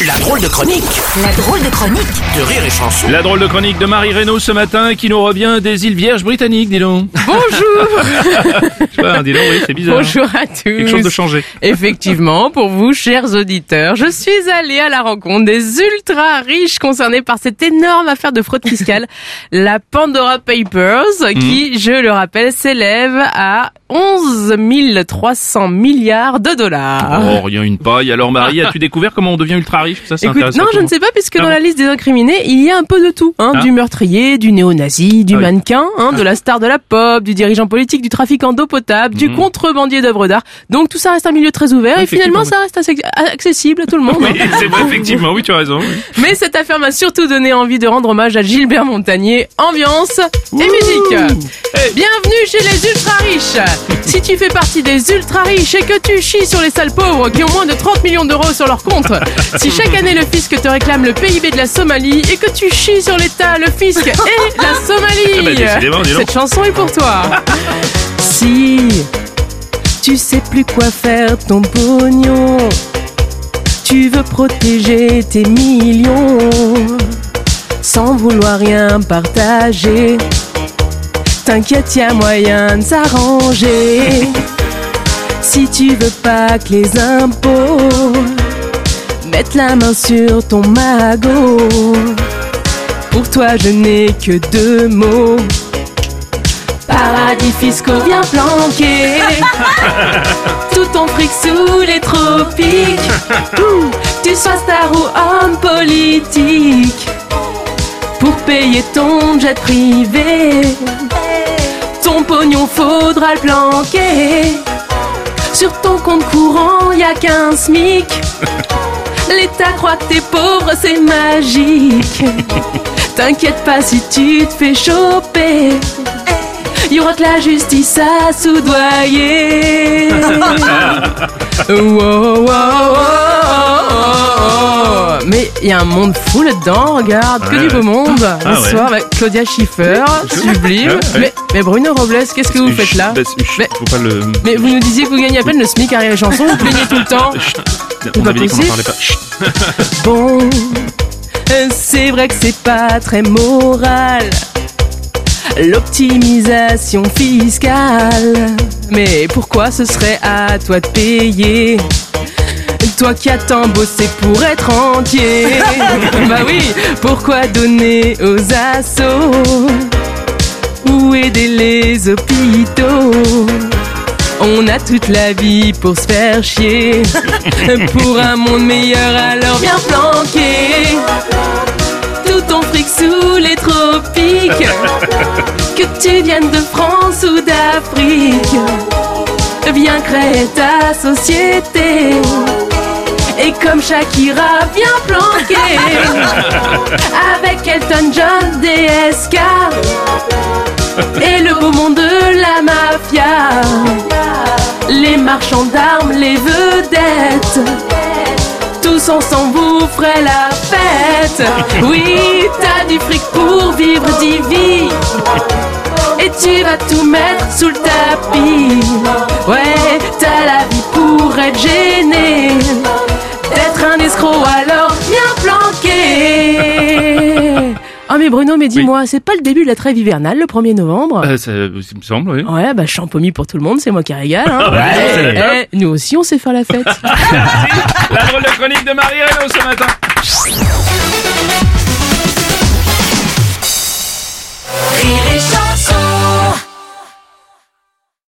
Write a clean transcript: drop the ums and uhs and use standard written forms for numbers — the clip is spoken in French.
La drôle de chronique La drôle de chronique de Rire et Chanson. La drôle de chronique de Marie Reynaud ce matin qui nous revient des îles Vierges britanniques, dis donc. Bonjour. Je sais pas, dis donc, oui, c'est bizarre. Bonjour à tous. Quelque chose de changé. Effectivement, pour vous, chers auditeurs, je suis allée à la rencontre des ultra riches concernés par cette énorme affaire de fraude fiscale, la Pandora Papers, qui, je le rappelle, s'élève à 11 300 milliards de dollars. Oh, rien une paille. Alors Marie, as-tu découvert comment on devient ultra riche? Ça, c'est Écoute, intéressant. non, je ne sais pas, puisque dans la liste des incriminés, il y a un peu de tout, Ah. du meurtrier, du néo-nazi, du Ah oui. mannequin, de la star de la pop, du dirigeant politique, du trafiquant d'eau potable, du contrebandier d'œuvres d'art. Donc tout ça reste un milieu très ouvert et finalement Effectivement, ça reste accessible à tout le monde. Oui, c'est vrai, effectivement, oui, tu as raison. Oui. Mais cette affaire m'a surtout donné envie de rendre hommage à Gilbert Montagnier. Ambiance et musique. Bienvenue chez les ultra riches. Si tu fais partie des ultra riches et que tu chies sur les sales pauvres qui ont moins de 30 millions d'euros sur leur compte, si chaque année le fisc te réclame le PIB de la Somalie et que tu chies sur l'État, le fisc et la Somalie, Ah bah, décidément, dis donc. cette chanson est pour toi. Si tu sais plus quoi faire ton pognon, tu veux protéger tes millions sans vouloir rien partager, t'inquiète, y a moyen de s'arranger. Si tu veux pas que les impôts mettent la main sur ton magot, pour toi je n'ai que deux mots: paradis fiscaux bien planqués, tout ton fric sous les tropiques, tu sois star ou homme politique, pour payer ton jet privé, ton pognon faudra le planquer. Sur ton compte courant y'a qu'un SMIC, l'État croit que t'es pauvre, c'est magique. T'inquiète pas si tu te fais choper, y'aura que la justice à soudoyer. Oh, oh, oh, oh, oh. Mais il y a un monde fou là-dedans, regarde, que Ouais, du beau monde. Ah Le soir avec Claudia Schiffer, sublime. Ouais. Mais Bruno Robles, qu'est-ce que vous faites là? Faut pas le... Mais vous nous disiez que vous gagnez à peine le SMIC à Rire et Chanson, vous plaignez tout le temps. On pas avait dit qu'on en possible. parlait pas. Chut. Bon, c'est vrai que c'est pas très moral, l'optimisation fiscale. Mais pourquoi ce serait à toi de payer, toi qui as tant bossé pour être entier? Bah oui, pourquoi donner aux assos ou aider les hôpitaux? On a toute la vie pour se faire chier, pour un monde meilleur alors bien planqué, tout ton fric sous les tropiques, que tu viennes de France ou d'Afrique, viens créer ta société, et comme Shakira bien planqué, avec Elton John, DSK et le beau monde de la mafia, les marchands d'armes, les vedettes, tous ensemble vous ferez la fête. Oui, t'as du fric pour vivre divine, et tu vas tout mettre sous le tapis. Ouais, t'as la vie pour être gêné, d'être un escroc alors bien planqué. Ah mais Bruno, mais dis-moi, c'est pas le début de la trêve hivernale le 1er novembre? Ça me semble, oui. Ouais, bah champomis pour tout le monde, c'est moi qui régale, hein. Ouais. Nous aussi on sait faire la fête. La drôle de chronique de Marie Reynaud ce matin.